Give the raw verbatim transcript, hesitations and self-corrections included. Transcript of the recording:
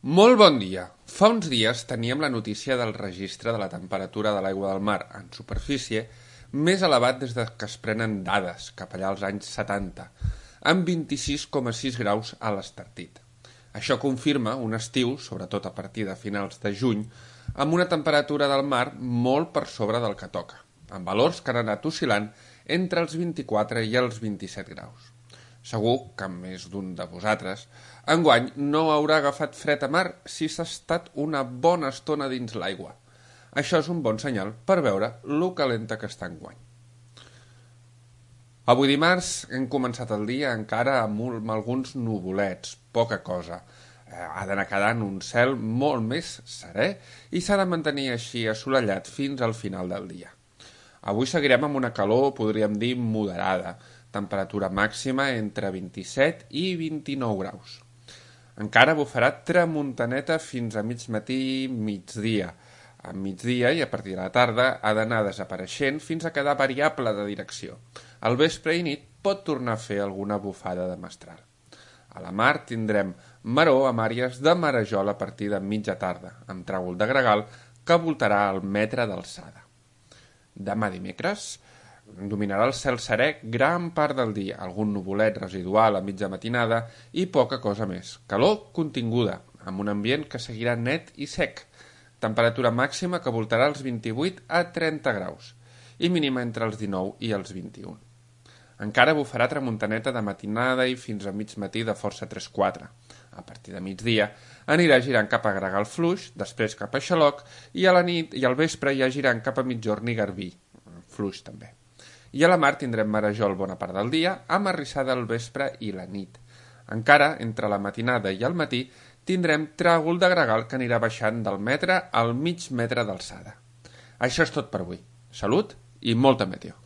Molt bon dia. Fa uns dies teníem la notícia del registre de la temperatura de l'aigua del mar en superfície més elevat des que es prenen dades, cap allà als anys setanta, amb vint-i-sis coma sis graus a l'Estartit. Això confirma un estiu, sobretot a partir de finals de juny, amb una temperatura del mar molt per sobre del que toca, amb valors que han anat oscil·lant entre els vint-i-quatre i els vint-i-set graus. Segur que més d'un de vosaltres enguany no haurà agafat fred a mar si s'ha estat una bona estona dins l'aigua. Això és un bon senyal per veure lo calenta que està enguany. Avui dimarts hem començat el dia encara amb, amb alguns nuvolets, poca cosa. Eh, ha d'anar quedant un cel molt més serè i s'ha de mantenir així assolellat fins al final del dia. Avui seguirem amb una calor, podríem dir, moderada, temperatura màxima entre vint-i-set i vint-i-nou graus. Encara bufarà tramuntaneta fins a mig matí, migdia. A migdia i a partir de la tarda ha d'anar desapareixent fins a quedar variable de direcció. Al vespre i nit pot tornar a fer alguna bufada de mestral. A la mar tindrem maror amb àrees de marejol a partir de mitja tarda, amb tràgol de gregal que voltarà al metre d'alçada. Demà dimecres dominarà el cel serè gran part del dia, algun nuvolet residual a mitja matinada i poca cosa més. Calor continguda, amb un ambient que seguirà net i sec. Temperatura màxima que voltarà els vint-i-vuit a trenta graus i mínima entre els dinou i els vint-i-un. Encara bufarà tramuntaneta de matinada i fins a mig matí de força tres quatre. A partir de migdia anirà girant cap a Gregal fluix, després cap a Xaloc i a la nit i al vespre ja girant cap a Migjorn i Garbí, fluix també. I a la mar tindrem marejol bona part del dia, amb arrissada al vespre i la nit. Encara, entre la matinada i el matí, tindrem tràgol de gregal que anirà baixant del metre al mig metre d'alçada. Això és tot per avui. Salut i molta meteo.